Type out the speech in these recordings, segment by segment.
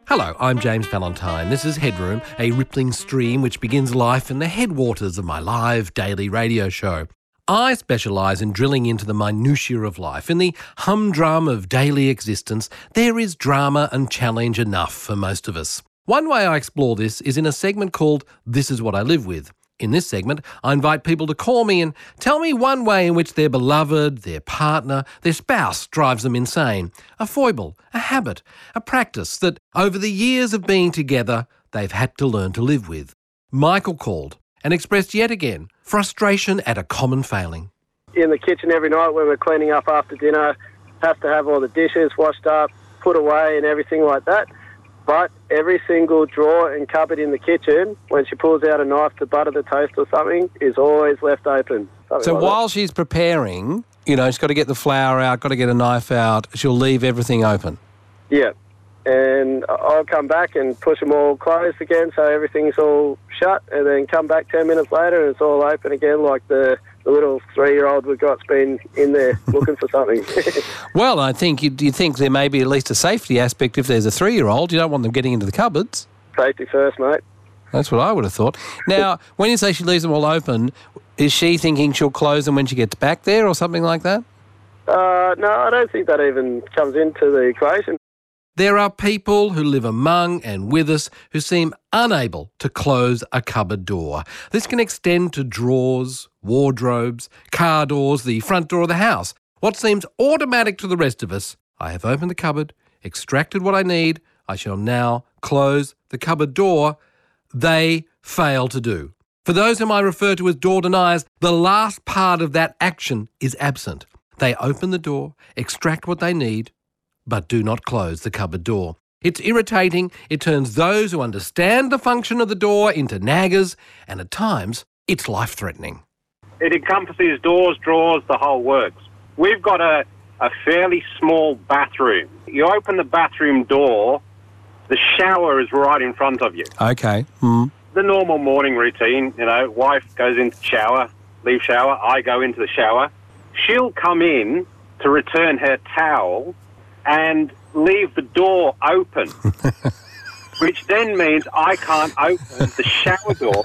Hello, I'm James Valentine. This is Headroom, a rippling stream which begins life in the headwaters of my live daily radio show. I specialise in drilling into the minutiae of life. In the humdrum of daily existence, there is drama and challenge enough for most of us. One way I explore this is in a segment called This Is What I Live With. In this segment, I invite people to call me and tell me one way in which their beloved, their partner, their spouse drives them insane. A foible, a habit, a practice that over the years of being together, they've had to learn to live with. Michael called and expressed yet again frustration at a common failing. In the kitchen every night when we're cleaning up after dinner, have to have all the dishes washed up, put away and everything like that. But every single drawer and cupboard in the kitchen, when she pulls out a knife to butter the toast or something, is always left open. So while she's preparing, she's got to get the flour out, got to get a knife out, she'll leave everything open. Yeah. And I'll come back and push them all closed again so everything's all shut, and then come back 10 minutes later and it's all open again like the little 3-year-old we've got's been in there looking for something. Well, I think you think there may be at least a safety aspect if there's a 3-year-old. You don't want them getting into the cupboards. Safety first, mate. That's what I would have thought. Now, when you say she leaves them all open, is she thinking she'll close them when she gets back there or something like that? No, I don't think that even comes into the equation. There are people who live among and with us who seem unable to close a cupboard door. This can extend to drawers, wardrobes, car doors, the front door of the house. What seems automatic to the rest of us, I have opened the cupboard, extracted what I need, I shall now close the cupboard door, they fail to do. For those whom I refer to as door deniers, the last part of that action is absent. They open the door, extract what they need, but do not close the cupboard door. It's irritating, it turns those who understand the function of the door into naggers, and at times, it's life-threatening. It encompasses doors, drawers, the whole works. We've got a fairly small bathroom. You open the bathroom door, the shower is right in front of you. Okay. The normal morning routine, wife goes into the shower, leave shower, I go into the shower. She'll come in to return her towel and leave the door open, which then means I can't open the shower door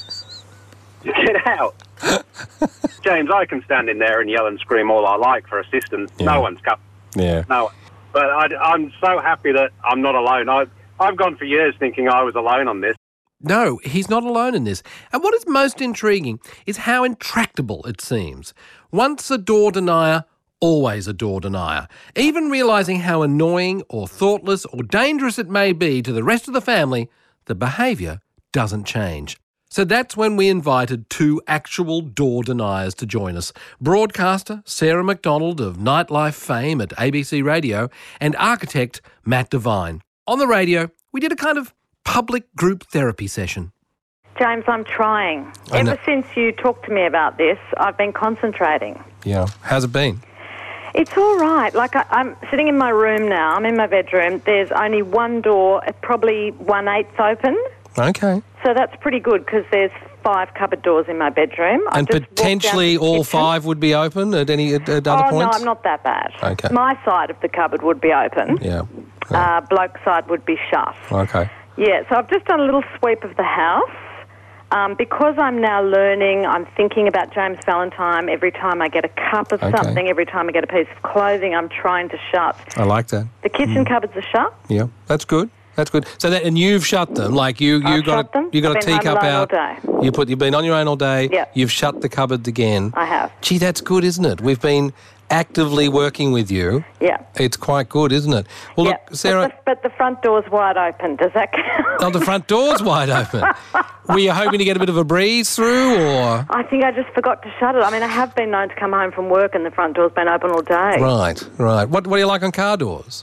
to get out. James, I can stand in there and yell and scream all I like for assistance. Yeah. No one's coming. Yeah. No one. But I'm so happy that I'm not alone. I've gone for years thinking I was alone on this. No, he's not alone in this. And what is most intriguing is how intractable it seems. Once a door denier, always a door denier. Even realising how annoying or thoughtless or dangerous it may be to the rest of the family, the behaviour doesn't change. So that's when we invited 2 actual door deniers to join us. Broadcaster Sarah McDonald of Nightlife fame at ABC Radio and architect Matt Devine. On the radio, we did a kind of public group therapy session. James, I'm trying. Ever since you talked to me about this, I've been concentrating. Yeah. How's it been? It's all right. I'm sitting in my room now. I'm in my bedroom. There's only one door, probably 1/8 open. Okay. So that's pretty good because there's 5 cupboard doors in my bedroom. And potentially all 5 would be open at other points? No, I'm not that bad. Okay. My side of the cupboard would be open. Yeah. Bloke's side would be shut. Okay. Yeah, so I've just done a little sweep of the house. Because I'm now learning, I'm thinking about James Valentine every time I get a cup of something, every time I get a piece of clothing, I'm trying to shut. I like that. The kitchen cupboards are shut. Yeah, that's good. That's good. So and you've shut them, like you got a teacup out. All day. You've been on your own all day. Yep. You've shut the cupboards again. I have. Gee, that's good, isn't it? We've been actively working with you. Yeah. It's quite good, isn't it? Well, look, Sarah... But the front door's wide open. Does that count? Oh, the front door's wide open. Were you hoping to get a bit of a breeze through, or...? I think I just forgot to shut it. I mean, I have been known to come home from work and the front door's been open all day. Right. What do you like on car doors?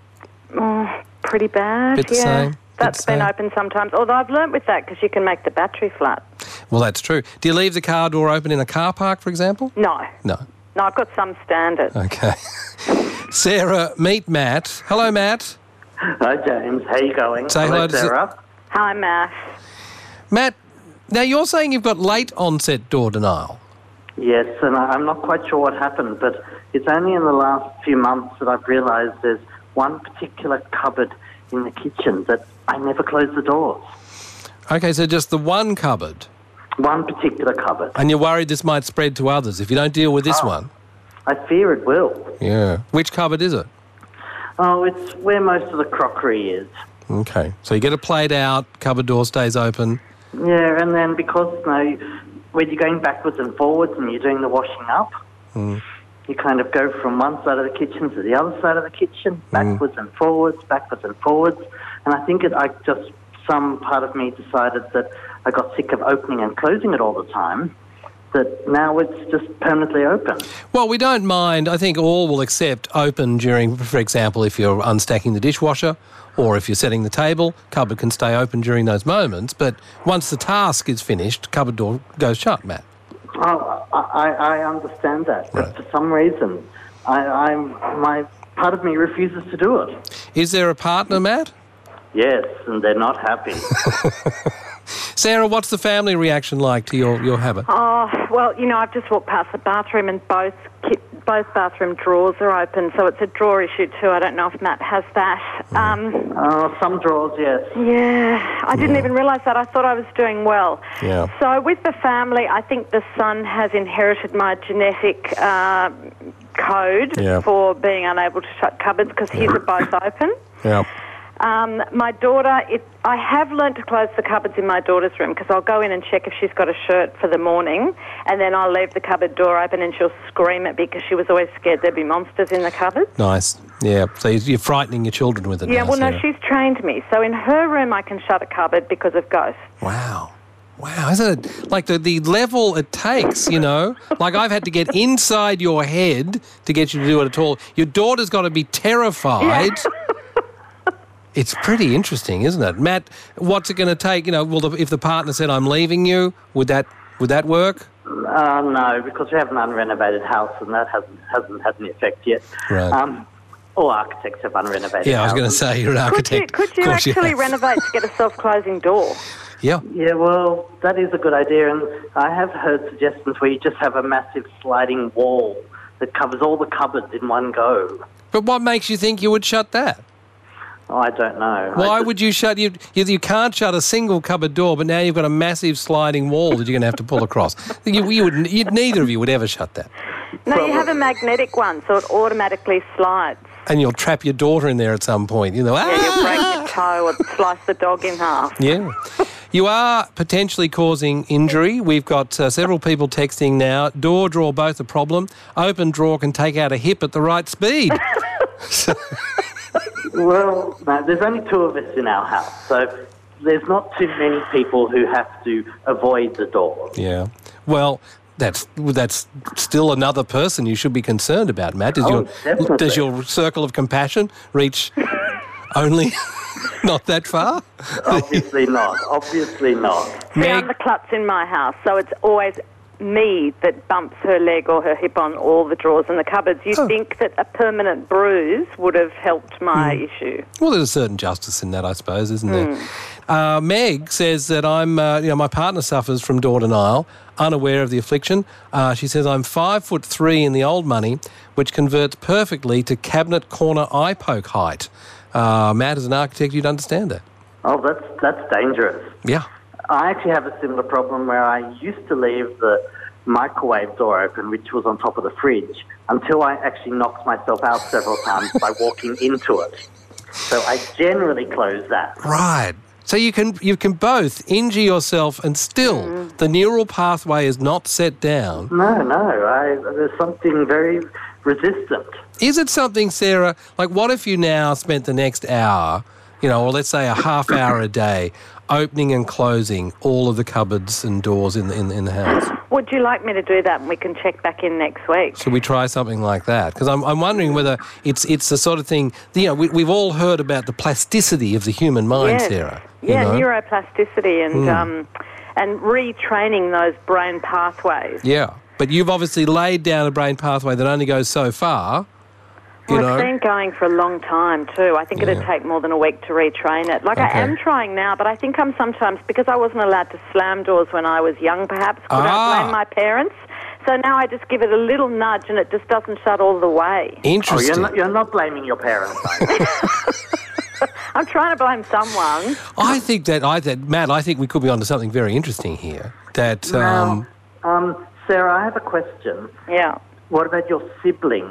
Pretty bad, Bit the same? That's been open sometimes, although I've learnt with that because you can make the battery flat. Well, that's true. Do you leave the car door open in a car park, for example? No. No, I've got some standards. Okay. Sarah, meet Matt. Hello, Matt. Hi, James. How you going? Say hello to Sarah. Hi, Matt. Matt, now you're saying you've got late onset door denial. Yes, and I'm not quite sure what happened, but it's only in the last few months that I've realised there's one particular cupboard in the kitchen that I never close the doors. Okay, so just the one cupboard. One particular cupboard. And you're worried this might spread to others if you don't deal with this one? I fear it will. Yeah. Which cupboard is it? Oh, it's where most of the crockery is. Okay. So you get it played out, cupboard door stays open. Yeah, and then because when you're going backwards and forwards and you're doing the washing up, you kind of go from one side of the kitchen to the other side of the kitchen, backwards and forwards. And I think some part of me decided that I got sick of opening and closing it all the time, that now it's just permanently open. Well, we don't mind. I think all will accept open during, for example, if you're unstacking the dishwasher or if you're setting the table, cupboard can stay open during those moments. But once the task is finished, cupboard door goes shut, Matt. Oh, I understand that, but for some reason, my part of me refuses to do it. Is there a partner, Matt? Yes, and they're not happy. Sarah, what's the family reaction like to your habit? Oh, well, I've just walked past the bathroom and both bathroom drawers are open, so it's a drawer issue too. I don't know if Matt has that. Some drawers, yes. Yeah, I didn't even realise that. I thought I was doing well. Yeah. So with the family, I think the son has inherited my genetic code for being unable to shut cupboards because his are both open. Yeah. My daughter, I have learnt to close the cupboards in my daughter's room because I'll go in and check if she's got a shirt for the morning, and then I'll leave the cupboard door open and she'll scream at me because she was always scared there'd be monsters in the cupboard. Nice. Yeah. So you're frightening your children with it. Yeah, now, well, Sarah. no, she's trained me. So in her room I can shut a cupboard because of ghosts. Wow, isn't it like the level it takes, Like I've had to get inside your head to get you to do it at all. Your daughter's got to be terrified. Yeah. It's pretty interesting, isn't it? Matt, what's it going to take? If the partner said, I'm leaving you, would that work? No, because we have an unrenovated house and that hasn't had any effect yet. Right. All architects have unrenovated houses. Yeah, I was going to say, you're an architect. Could you actually renovate to get a self-closing door? Yeah. Yeah, well, that is a good idea, and I have heard suggestions where you just have a massive sliding wall that covers all the cupboards in one go. But what makes you think you would shut that? Oh, I don't know. Why would you shut... You can't shut a single cupboard door, but now you've got a massive sliding wall that you're going to have to pull across. Neither of you would ever shut that. No, you have a magnetic one, so it automatically slides. And you'll trap your daughter in there at some point. Yeah, you'll break your toe or slice the dog in half. Yeah. You are potentially causing injury. We've got several people texting now. Door, drawer, both a problem. Open drawer can take out a hip at the right speed. Well, no, there's only two of us in our house, so there's not too many people who have to avoid the door. Yeah. Well, that's still another person you should be concerned about, Matt. Does your circle of compassion reach only not that far? Obviously not. See, I'm the klutz in my house, so it's always me that bumps her leg or her hip on all the drawers in the cupboards. You'd think that a permanent bruise would have helped my issue. Well, there's a certain justice in that, I suppose, isn't there? Meg says that my partner suffers from door denial, unaware of the affliction. She says, I'm 5'3" in the old money, which converts perfectly to cabinet corner eye poke height. Matt, as an architect, you'd understand that. Oh, that's dangerous. Yeah. I actually have a similar problem where I used to leave the microwave door open, which was on top of the fridge, until I actually knocked myself out several times by walking into it. So I generally close that. Right. So you can both injure yourself and still the neural pathway is not set down. No. There's something very resistant. Is it something, Sarah, like what if you now spent the next hour, or let's say a half hour a day, opening and closing all of the cupboards and doors in the house? Would you like me to do that and we can check back in next week? Should we try something like that? Because I'm wondering whether it's the sort of thing, we've all heard about the plasticity of the human mind, yes. Sarah. Yeah, neuroplasticity and retraining those brain pathways. Yeah, but you've obviously laid down a brain pathway that only goes so far. It's been going for a long time too. I think it'd take more than a week to retrain it. I am trying now, but I think I'm sometimes, because I wasn't allowed to slam doors when I was young, perhaps, could I blame my parents? So now I just give it a little nudge and it just doesn't shut all the way. Interesting. Oh, you're not blaming your parents, are you? I'm trying to blame someone. I think that Matt, I think we could be onto something very interesting here. That Sarah, I have a question. Yeah. What about your siblings?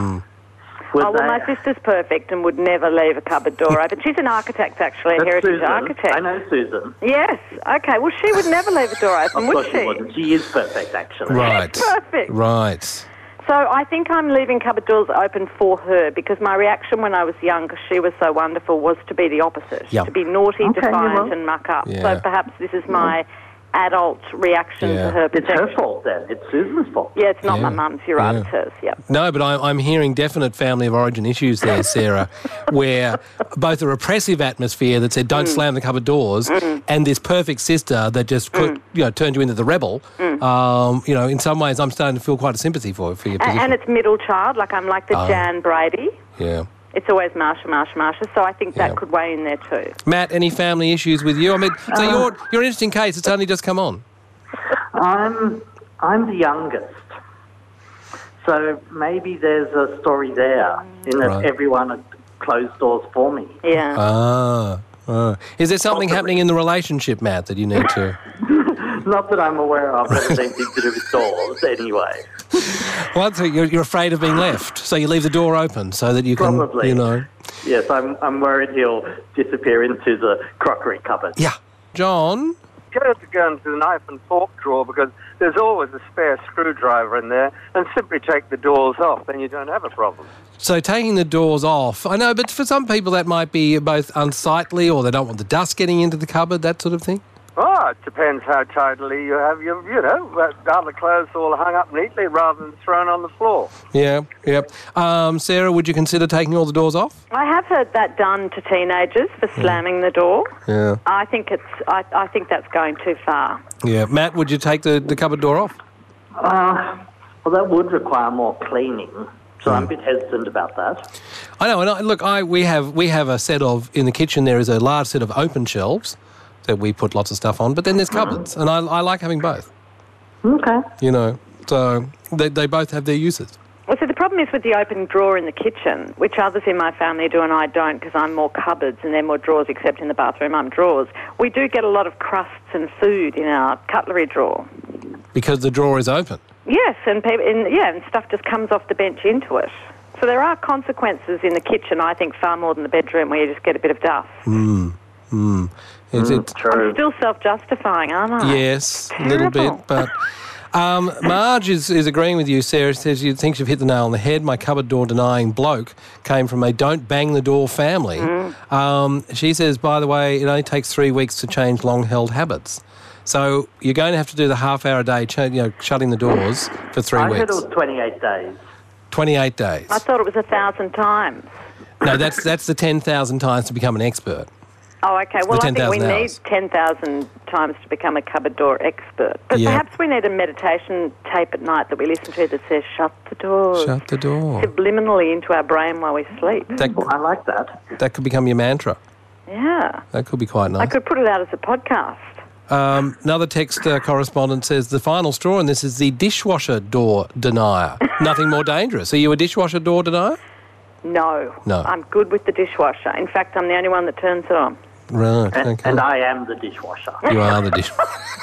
My sister's perfect and would never leave a cupboard door open. She's an architect, actually, a heritage Susan. architect. I know Susan. Yes. Okay. Well, she would never leave a door open, would she? Of course she wouldn't. She is perfect, actually. right, Perfect. right. So I think I'm leaving cupboard doors open for her because my reaction when I was young, because she was so wonderful, was to be the opposite, Yep. to be naughty, Okay, defiant and muck up. Yeah. So perhaps this is my adult reaction to her It's her perfection. fault then. It's Susan's fault. Yeah, it's not Yeah. my mum's, you're right, Yeah. it's hers, yeah. No, but I'm hearing definite family of origin issues there, Sarah, where both a repressive atmosphere that said don't slam the cupboard doors and this perfect sister that just turned you into the rebel. In some ways I'm starting to feel quite a sympathy for your position. And it's middle child, like I'm like the Jan Brady. Yeah. It's always Marsha, so I think that Yeah. could weigh in there too. Matt, any family issues with you? I mean, so you're an interesting case. It's only just come on. I'm the youngest. So maybe there's a story there in that Right. everyone had closed doors for me. Yeah. Is there something happening in the relationship, Matt, that you need to... Not that I'm aware of that has anything to do with doors anyway. Well, so you're afraid of being left, so you leave the door open so that you can, Probably. Yes, I'm worried he'll disappear into the crockery cupboard. Yeah. John? You have to go into the knife and fork drawer because there's always a spare screwdriver in there, and simply take the doors off, then you don't have a problem. So taking the doors off, I know, but for some people that might be both unsightly or they don't want the dust getting into the cupboard, that sort of thing? Oh, it depends how tidily you have your, other clothes all hung up neatly rather than thrown on the floor. Yeah, yep. Sarah, would you consider taking all the doors off? I have heard that done to teenagers for slamming the door. Yeah. I think I think that's going too far. Yeah. Matt, would you take the cupboard door off? Well, that would require more cleaning, so I'm a bit hesitant about that. I know, and we have a set of, in the kitchen there is a large set of open shelves that we put lots of stuff on, but then there's cupboards, and I like having both. Okay. So they both have their uses. Well, so the problem is with the open drawer in the kitchen, which others in my family do and I don't because I'm more cupboards and they're more drawers, except in the bathroom I'm drawers. We do get a lot of crusts and food in our cutlery drawer. Because the drawer is open. Yes, and stuff just comes off the bench into it. So there are consequences in the kitchen, I think, far more than the bedroom where you just get a bit of dust. Is it? True. I'm still self-justifying, aren't I? Yes, a little bit, Terrible. but... Marge is agreeing with you, Sarah. Says you think you've hit the nail on the head. My cupboard door denying bloke came from a don't bang the door family. She says, by the way, it only takes 3 weeks to change long-held habits. So you're going to have to do the half-hour a day, shutting the doors for 3 I weeks. heard it was 28 days. 28 days. I thought it was 1,000 times. No, that's the 10,000 times to become an expert. Oh, okay. Well, I think 10,000 we need hours. 10,000 times to become a cupboard door expert. But Yeah. perhaps we need a meditation tape at night that we listen to that says, shut the doors. Shut the door. Subliminally into our brain while we sleep. Well, I like that. That could become your mantra. Yeah. That could be quite nice. I could put it out as a podcast. Another text correspondent says the final straw, and this is the dishwasher door denier. Nothing more dangerous. Are you a dishwasher door denier? No. No. I'm good with the dishwasher. In fact, I'm the only one that turns it on. Right, And, okay. and I am the dishwasher. You are the dishwasher.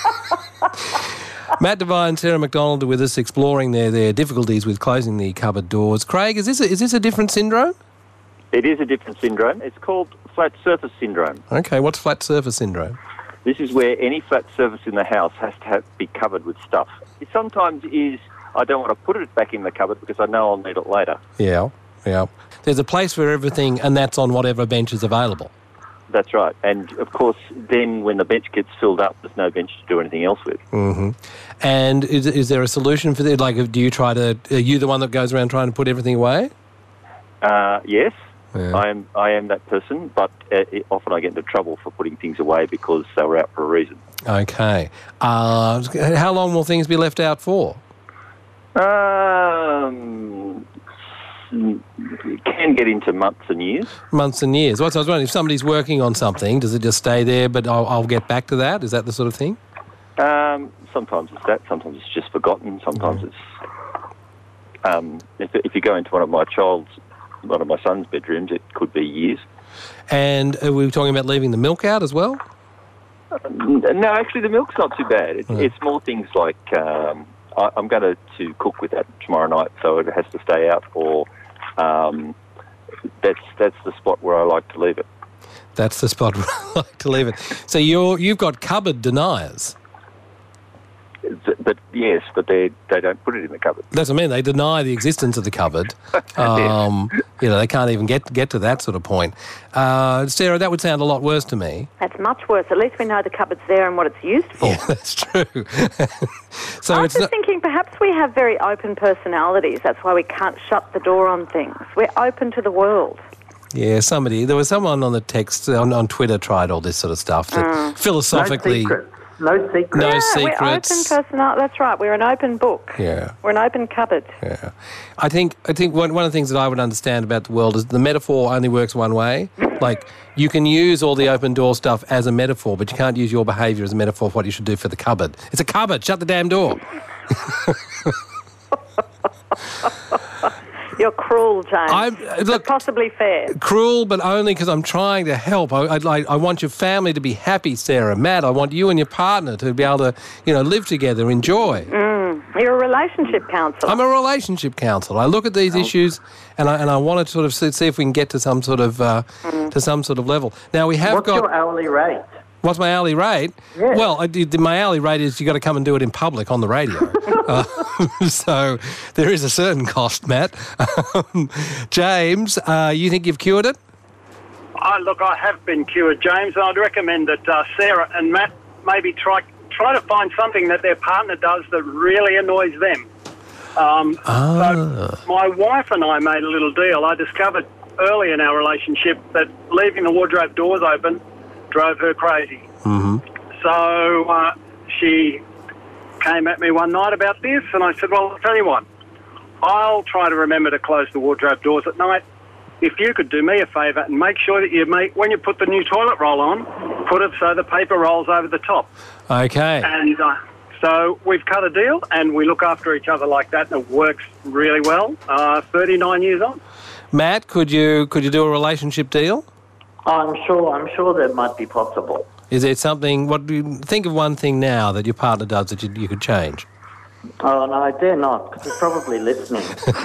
Matt Devine and Sarah McDonald are with us exploring their difficulties with closing the cupboard doors. Craig, is this a different syndrome? It is a different syndrome. It's called flat surface syndrome. Okay, what's flat surface syndrome? This is where any flat surface in the house has to be covered with stuff. It sometimes is, I don't want to put it back in the cupboard because I know I'll need it later. Yeah. There's a place for everything, and that's on whatever bench is available. That's right. And, of course, then when the bench gets filled up, there's no bench to do anything else with. Mm-hmm. And is there a solution for that? Like, are you the one that goes around trying to put everything away? Yes, Yeah. I am that person, but often I get into trouble for putting things away because they were out for a reason. Okay. How long will things be left out for? It can get into months and years. Months and years. Well, so I was wondering, if somebody's working on something, does it just stay there, but I'll get back to that? Is that the sort of thing? Sometimes it's that. Sometimes it's just forgotten. Sometimes it's... if you go into one of my son's bedrooms, it could be years. And are we talking about leaving the milk out as well? No, actually, the milk's not too bad. It's more things like I'm going to cook with that tomorrow night, so it has to stay out. Or that's the spot where I like to leave it. That's the spot where I like to leave it. So you've got cupboard deniers. But yes, but they don't put it in the cupboard. That's what I mean. They deny the existence of the cupboard. They can't even get to that sort of point. Sarah, that would sound a lot worse to me. That's much worse. At least we know the cupboard's there and what it's used for. Yeah, that's true. So I was just thinking perhaps we have very open personalities. That's why we can't shut the door on things. We're open to the world. Yeah, there was someone on the text, on Twitter tried all this sort of stuff that philosophically... No secrets. No We're secrets. open personality. That's right. We're an open book. Yeah. We're an open cupboard. Yeah. I think one of the things that I would understand about the world is the metaphor only works one way. Like, you can use all the open door stuff as a metaphor, but you can't use your behaviour as a metaphor for what you should do for the cupboard. It's a cupboard. Shut the damn door. You're cruel, James. But possibly fair. Cruel, but only because I'm trying to help. I want your family to be happy, Sarah. Matt, I want you and your partner to be able to, live together, enjoy. You're a relationship counsellor. I'm a relationship counsellor. I look at these issues and I want to sort of see if we can get to some sort of level. Now we have What's your hourly rate? What's my hourly rate? Yes. Well, my hourly rate is you got to come and do it in public on the radio. So there is a certain cost, Matt. James, you think you've cured it? Look, I have been cured, James, and I'd recommend that Sarah and Matt maybe try to find something that their partner does that really annoys them. So my wife and I made a little deal. I discovered early in our relationship that leaving the wardrobe doors open drove her crazy. Mm-hmm. So she came at me one night about this, and I said, well, I'll tell you what, I'll try to remember to close the wardrobe doors at night. If you could do me a favour and make sure that when you put the new toilet roll on, put it so the paper rolls over the top. Okay. And so we've cut a deal, and we look after each other like that, and it works really well. 39 years on. Matt, could you do a relationship deal? I'm sure that might be possible. Is there something? What do you think of one thing now that your partner does that you could change? Oh no, I dare not, because he's probably listening.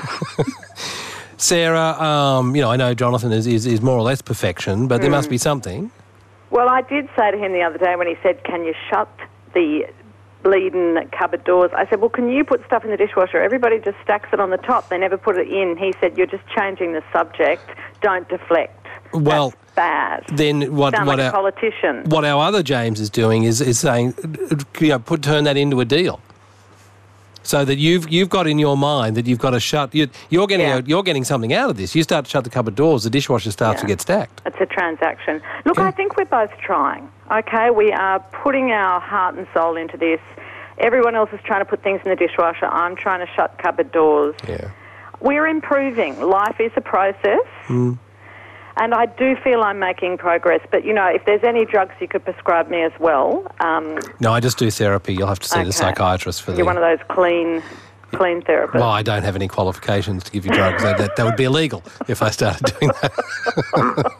Sarah, I know Jonathan is more or less perfection, but there must be something. Well, I did say to him the other day when he said, "Can you shut the bleeding cupboard doors?" I said, "Well, can you put stuff in the dishwasher? Everybody just stacks it on the top. They never put it in." He said, "You're just changing the subject. Don't deflect." Well, that's bad. Then what? Sound what like our a politician. What our other James is doing is saying, turn that into a deal, so that you've got in your mind that you've got to shut. You're getting something out of this. You start to shut the cupboard doors, the dishwasher starts to get stacked. It's a transaction. Look, I think we're both trying. Okay, we are putting our heart and soul into this. Everyone else is trying to put things in the dishwasher. I'm trying to shut cupboard doors. Yeah. We're improving. Life is a process. And I do feel I'm making progress. But, if there's any drugs you could prescribe me as well. No, I just do therapy. You'll have to see the psychiatrist for that. You're one of those clean therapists. Well, I don't have any qualifications to give you drugs. that would be illegal if I started doing that.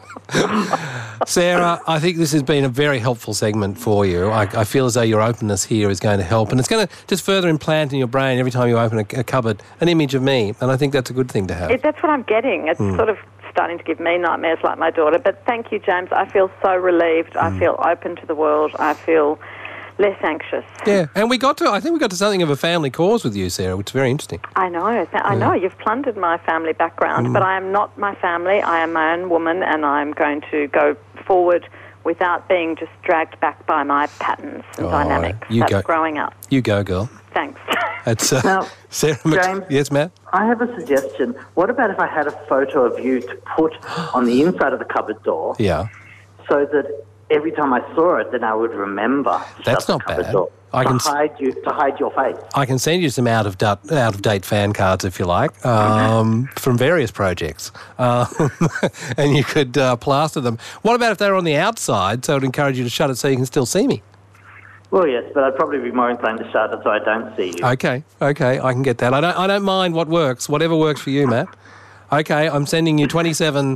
Sarah, I think this has been a very helpful segment for you. I feel as though your openness here is going to help, and it's going to just further implant in your brain every time you open a cupboard an image of me, and I think that's a good thing to have. That's what I'm getting. It's sort of starting to give me nightmares like my daughter. But thank you, James. I feel so relieved. I feel open to the world. I feel less anxious. Yeah, and I think we got to something of a family cause with you, Sarah, which is very interesting. I know. I know. You've plundered my family background, but I am not my family. I am my own woman, and I'm going to go forward without being just dragged back by my patterns and dynamics. That's growing up. You go, girl. Thanks. That's now, Sarah. James, yes, Matt? I have a suggestion. What about if I had a photo of you to put on the inside of the cupboard door? Yeah. So that every time I saw it, then I would remember. That's not bad. To hide your face. I can send you some out of date fan cards if you like, from various projects, and you could plaster them. What about if they were on the outside? So I'd encourage you to shut it so you can still see me. Well, yes, but I'd probably be more inclined to shut it so I don't see you. Okay, I can get that. I don't mind what works. Whatever works for you, Matt. Okay, I'm sending you 27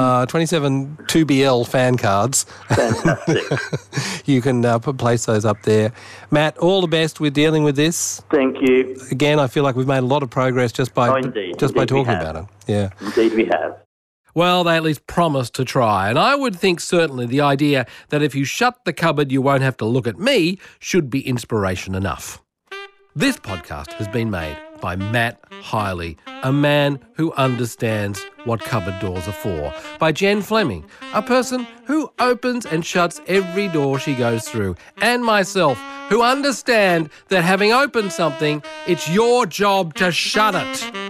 2BL fan cards. Fantastic. You can place those up there. Matt, all the best with dealing with this. Thank you. Again, I feel like we've made a lot of progress just by Indeed talking about it. Yeah. Indeed we have. Well, they at least promised to try. And I would think certainly the idea that if you shut the cupboard you won't have to look at me should be inspiration enough. This podcast has been made by Matt Hiley, a man who understands what cupboard doors are for, by Jen Fleming, a person who opens and shuts every door she goes through, and myself, who understand that having opened something, it's your job to shut it.